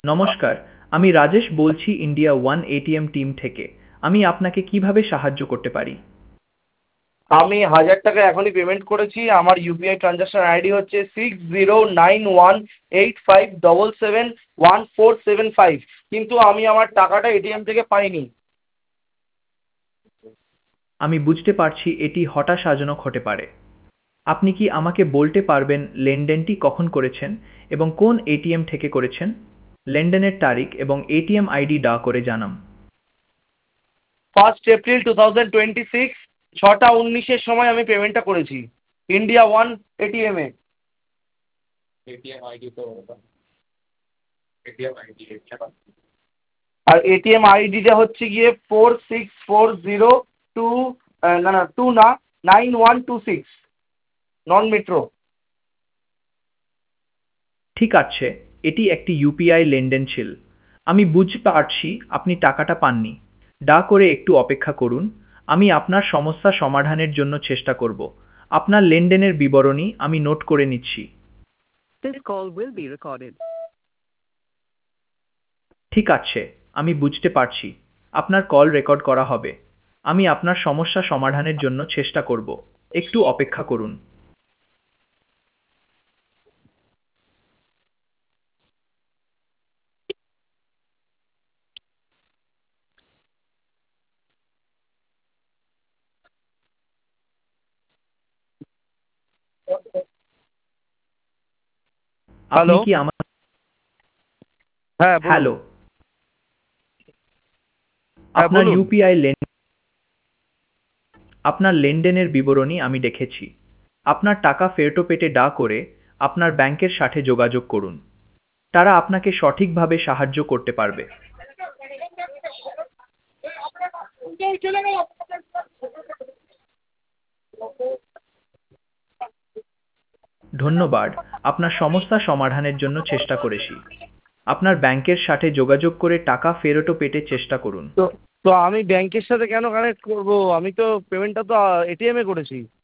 নমস্কার, আমি রাজেশ বলছি ইন্ডিয়া ওয়ান এটিএম টিম থেকে। আমি আপনাকে কিভাবে সাহায্য করতে পারি? আমি 1000 টাকা এখনই পেমেন্ট করেছি। আমার ইউপিআই ট্রানজাকশন আইডি হচ্ছে 609185771775, কিন্তু আমি আমার টাকাটা এটিএম থেকে পাইনি। আমি বুঝতে পারছি এটি হতাশাজনক হতে পারে। আপনি কি আমাকে বলতে পারবেন লেনদেনটি কখন করেছেন এবং কোন এটিএম থেকে করেছেন? লেনদেনের তারিখ এবং এটিএম আইডি করে জানান। 1 এপ্রিল 2026, 6টা 19-এর সময় আমি পেমেন্টটা করেছি ইন্ডিয়া ওয়ান এটিএমে। আর এটিএম আইডিটা হচ্ছে গিয়ে 4640 না 9126, নন মেট্রো। ঠিক আছে, এটি একটি ইউপিআই লেনদেন ছিল। আমি বুঝতে পারছি আপনি টাকাটা পাননি। করে একটু অপেক্ষা করুন। আমি আপনার সমস্যা সমাধানের জন্য চেষ্টা করব। আপনার লেনদেনের বিবরণী আমি নোট করে নিচ্ছি। This call will be recorded. ঠিক আছে, আমি বুঝতে পারছি। আপনার কল রেকর্ড করা হবে। আমি আপনার সমস্যা সমাধানের জন্য চেষ্টা করব। একটু অপেক্ষা করুন। আপনি হ্যালো। কি আমার হ্যাঁ, বলুন। হ্যালো, হ্যাঁ, আপনার বলুন। আপনার লেনদেনের বিবরণী আমি দেখেছি। আপনার টাকা ফেরত পেতে করে আপনার ব্যাংকের সাথে যোগাযোগ করুন। তারা আপনাকে সঠিকভাবে সাহায্য করতে পারবে। ধন্যবাদ। আপনার সমস্যা সমাধানের জন্য চেষ্টা করেছি। আপনার ব্যাংকের সাথে যোগাযোগ করে টাকা ফেরত পেতে চেষ্টা করুন। তো তো আমি ব্যাংকের সাথে কেন কানেক্ট করব? আমি তো পেমেন্টটা তো এটিএমে করেছি।